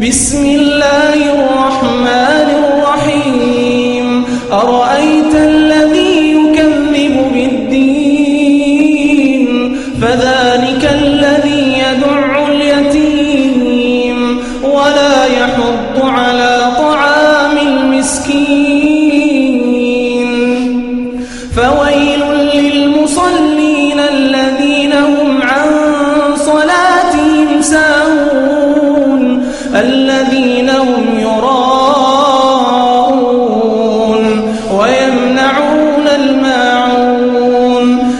بسم الله الرحمن الرحيم أرأيت الذي يكذب بالدين فذلك الذي يدع اليتيم ولا يحض على طعام المسكين فويل للمصلين الذين هم عن صلاتهم ساهون الذين